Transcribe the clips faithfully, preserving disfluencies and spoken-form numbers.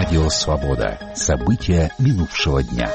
Радио «Свобода». События минувшего дня.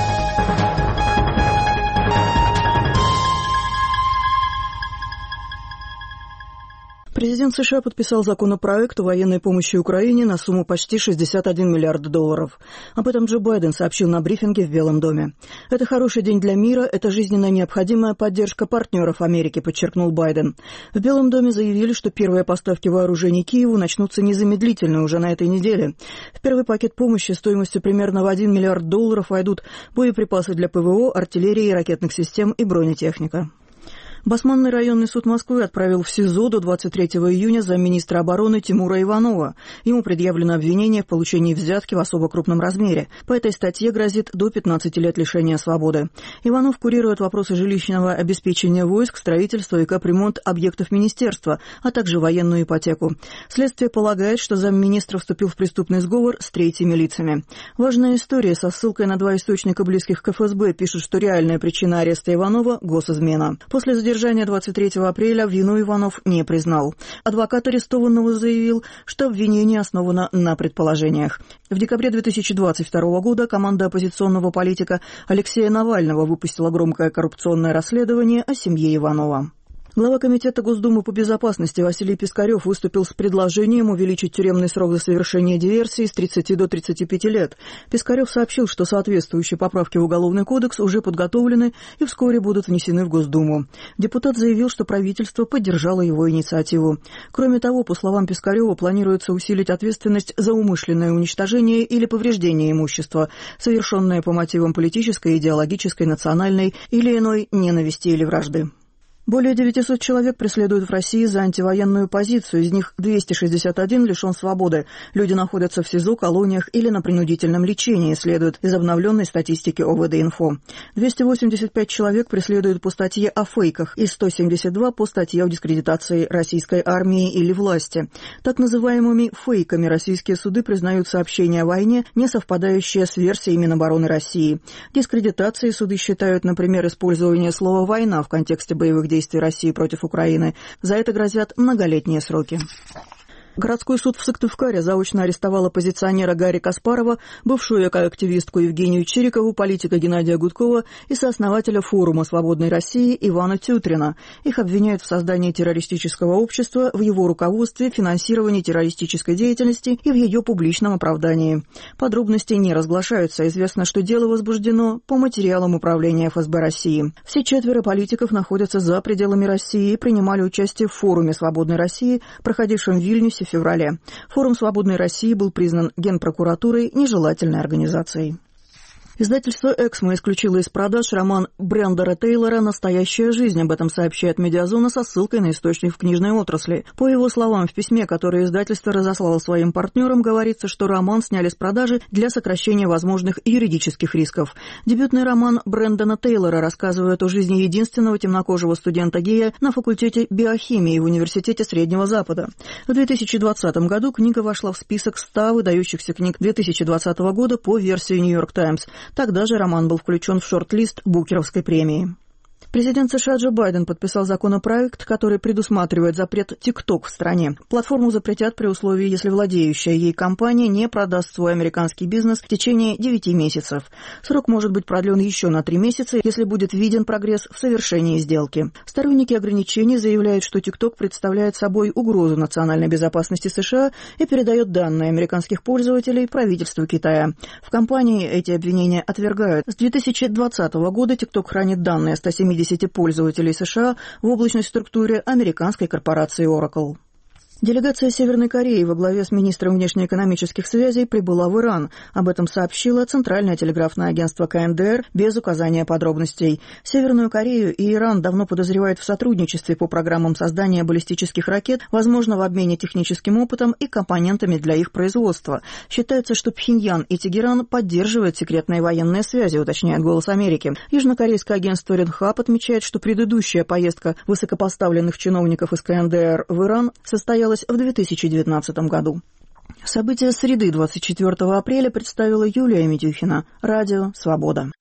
Президент США подписал законопроект о военной помощи Украине на сумму почти шестьдесят один миллиард долларов. Об этом Джо Байден сообщил на брифинге в Белом доме. «Это хороший день для мира, это жизненно необходимая поддержка партнеров Америки», подчеркнул Байден. В Белом доме заявили, что первые поставки вооружений Киеву начнутся незамедлительно уже на этой неделе. В первый пакет помощи стоимостью примерно в один миллиард долларов войдут боеприпасы для ПВО, артиллерии, ракетных систем и бронетехника. Басманный районный суд Москвы отправил в СИЗО до двадцать третьего июня замминистра обороны Тимура Иванова. Ему предъявлено обвинение в получении взятки в особо крупном размере. По этой статье грозит до пятнадцати лет лишения свободы. Иванов курирует вопросы жилищного обеспечения войск, строительства и капремонт объектов министерства, а также военную ипотеку. Следствие полагает, что замминистра вступил в преступный сговор с третьими лицами. Важная история со ссылкой на два источника, близких к эф эс бэ, пишет, что реальная причина ареста Иванова – госизмена. После задержания двадцать третьего апреля вину Иванов не признал. Адвокат арестованного заявил, что обвинение основано на предположениях. В декабре две тысячи двадцать второго года команда оппозиционного политика Алексея Навального выпустила громкое коррупционное расследование о семье Иванова. Глава Комитета Госдумы по безопасности Василий Пискарев выступил с предложением увеличить тюремный срок за совершение диверсии с тридцати до тридцати пяти лет. Пискарев сообщил, что соответствующие поправки в Уголовный кодекс уже подготовлены и вскоре будут внесены в Госдуму. Депутат заявил, что правительство поддержало его инициативу. Кроме того, по словам Пискарева, планируется усилить ответственность за умышленное уничтожение или повреждение имущества, совершенное по мотивам политической, идеологической, национальной или иной ненависти или вражды. Более девятисот человек преследуют в России за антивоенную позицию, из них двести шестьдесят один лишен свободы. Люди находятся в СИЗО, колониях или на принудительном лечении, следует из обновленной статистики о вэ дэ инфо. двести восемьдесят пять человек преследуют по статье о фейках и сто семьдесят два по статье о дискредитации российской армии или власти. Так называемыми фейками российские суды признают сообщения о войне, не совпадающие с версией Минобороны России. Дискредитацией суды считают, например, использование слова «война» в контексте боевых действий действий России против Украины. За это грозят многолетние сроки. Городской суд в Сыктывкаре заочно арестовал оппозиционера Гарри Каспарова, бывшую экоактивистку Евгению Чирикову, политика Геннадия Гудкова и сооснователя форума «Свободной России» Ивана Тютрина. Их обвиняют в создании террористического общества, в его руководстве, финансировании террористической деятельности и в ее публичном оправдании. Подробности не разглашаются. Известно, что дело возбуждено по материалам Управления эф эс бэ России. Все четверо политиков находятся за пределами России и принимали участие в форуме «Свободной России», проходившем в Вильнюсе в феврале. Форум «Свободной России» был признан Генпрокуратурой нежелательной организацией. Издательство «Эксмо» исключило из продаж роман Брэндона Тейлора «Настоящая жизнь». Об этом сообщает «Медиазона» со ссылкой на источник в книжной отрасли. По его словам, в письме, которое издательство разослало своим партнерам, говорится, что роман сняли с продажи для сокращения возможных юридических рисков. Дебютный роман Брэндона Тейлора рассказывает о жизни единственного темнокожего студента-гея на факультете биохимии в Университете Среднего Запада. В две тысячи двадцатом году книга вошла в список ста выдающихся книг две тысячи двадцатого года по версии «Нью-Йорк Таймс». Тогда же роман был включен в шорт-лист Букеровской премии. Президент США Джо Байден подписал законопроект, который предусматривает запрет TikTok в стране. Платформу запретят при условии, если владеющая ей компания не продаст свой американский бизнес в течение девяти месяцев. Срок может быть продлен еще на три месяца, если будет виден прогресс в совершении сделки. Сторонники ограничений заявляют, что TikTok представляет собой угрозу национальной безопасности США и передает данные американских пользователей правительству Китая. В компании эти обвинения отвергают. С две тысячи двадцатого года TikTok хранит данные ста семидесяти пользователей США в облачной структуре американской корпорации Oracle. Делегация Северной Кореи во главе с министром внешнеэкономических связей прибыла в Иран. Об этом сообщило Центральное телеграфное агентство ка эн дэ эр без указания подробностей. Северную Корею и Иран давно подозревают в сотрудничестве по программам создания баллистических ракет, возможно, в обмене техническим опытом и компонентами для их производства. Считается, что Пхеньян и Тегеран поддерживают секретные военные связи, уточняет «Голос Америки». Южнокорейское агентство Ренхап отмечает, что предыдущая поездка высокопоставленных чиновников из ка эн дэ эр в Иран состоялась в две тысячи девятнадцатом году. События среды двадцать четвёртого апреля представила Юлия Митюхина. Радио «Свобода».